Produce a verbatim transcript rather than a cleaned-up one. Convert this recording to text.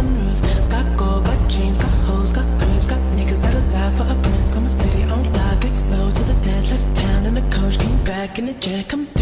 sunroof. Got gold, got dreams, got hoes, got cribs, got niggas that'll die for a prince. Come a city on lock, exposed to the dead. Left town in a coach, came back in the jet. Come through.